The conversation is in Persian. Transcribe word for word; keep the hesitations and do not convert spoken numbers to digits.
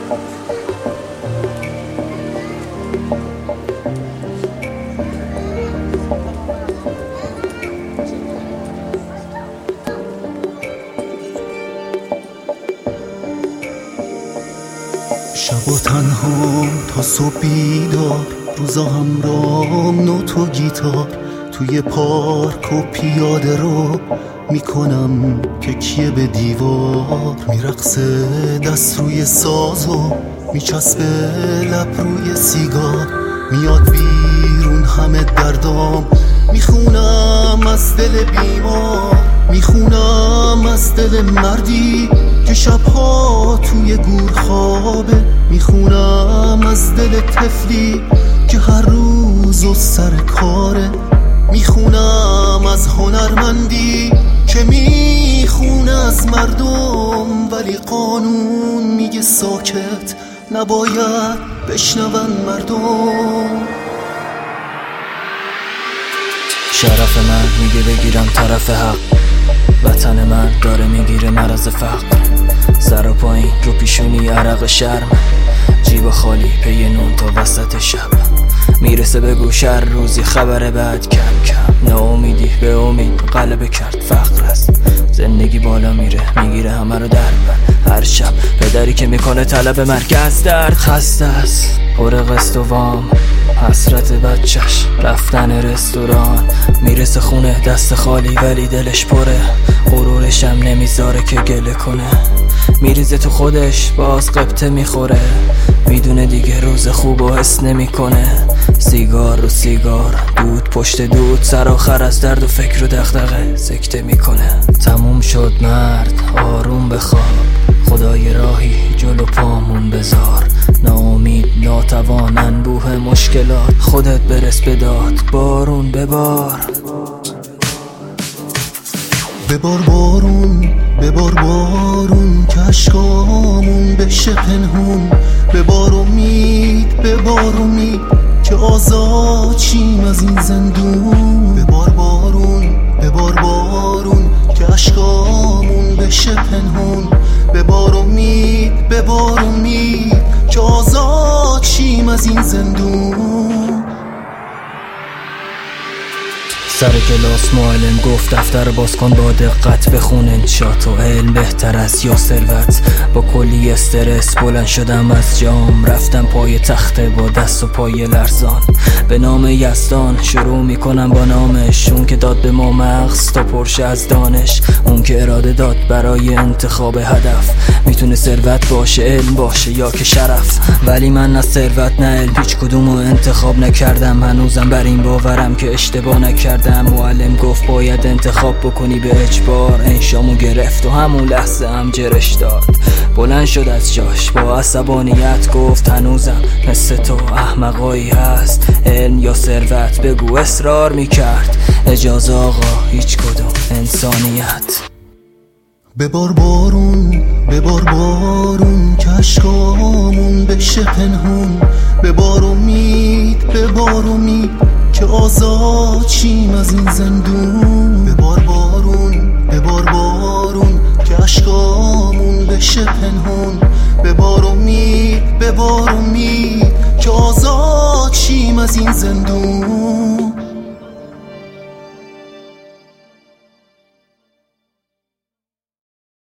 شب و تنها تا صبح بیدار، روزا همرام نوت و گیتار، توی پارک و پیاده رو میکنم تکیه به دیوار، میرقصه دست روی ساز و میچسبه لب روی سیگار، میاد بیرون همه دردام، میخونم از دل بیمار، میخونم از دل مردی که شبها توی گور خوابه، میخونم از دل طفلی که هر روز و سر کاره، میخونم از هنرمندی که میخونه از مردم، ولی قانون میگه ساکت نباید بشنون مردم. شرف من میگه بگیرم طرف حق، وطن من داره میگیره مرض فقر، سر و پایین رو پیشونی عرق شرم، جیب خالی پی نون تا وسط شب، میرسه به گوش هر روزی خبر بعد، کم کم ناامیدی به امید غلبه کرد، فقر است زندگی بالا میره میگیره همه رو در بر، هر شب پدری که میکنه طلب مرگ از درد، خسته است پر قسط و وام، حسرت بچش رفتن رستوران، میرسه خونه دست خالی ولی دلش پره، غرورش هم نمیذاره که گله کنه، میریزه تو خودش باز قبطه میخوره، میدونه دیگه روز خوب و حس نمیکنه، سیگار رو سیگار دود پشت دود، سر آخر از درد و فکر و دغدغه سکته میکنه. تموم شد مرد آروم بخواب، خدای راهی جلو پامون بذار، ناامید ناتوان انبوه مشکلات، خودت برس بداد بارون ببار، ببار بارون ببار بارون که عشقامون بشه پنهون، ببار امید ببار امید که آزاد شیم از این زندون، ببار بارون ببار بارون که عشقامون بشه پنهون، ببار امید ببار امید که آزاد شیم از این زندون. سر کلاس معلم گفت دفتر باز کن با دقت، بخون انشات و علم بهتر است یا ثروت، با کلی استرس بلند شدم از جام، رفتم پای تخته با دست و پای لرزان، به نام یزدان شروع میکنم با نامش، اون که داد به ما مغز تا پرشه از دانش، اون که اراده داد برای انتخاب هدف، میتونه ثروت باشه علم باشه یا که شرف، ولی من نه ثروت نه علم هیچ کدومو انتخاب نکردم، هنوزم بر این باورم که اشتباه نکردم، معلم گفت باید انتخاب بکنی به اجبار، انشامو گرفت و همون لحظه هم جرش داد، بلند شد از جاش با عصبانیت گفت هنوزم مثل تو احمقایی هست، علم یا ثروت بگو، اصرار میکرد اجازه آقا هیچ کدوم انسانیت. ببار بارون ببار بارون که عشقامون بشه پنهون، ببار امید ببار امید که آزاد شیم از این زندون، ببار بارون ببار بارون که عشقامون بشه پنهون، ببار امید ببار امید که آزاد شیم از این زندون.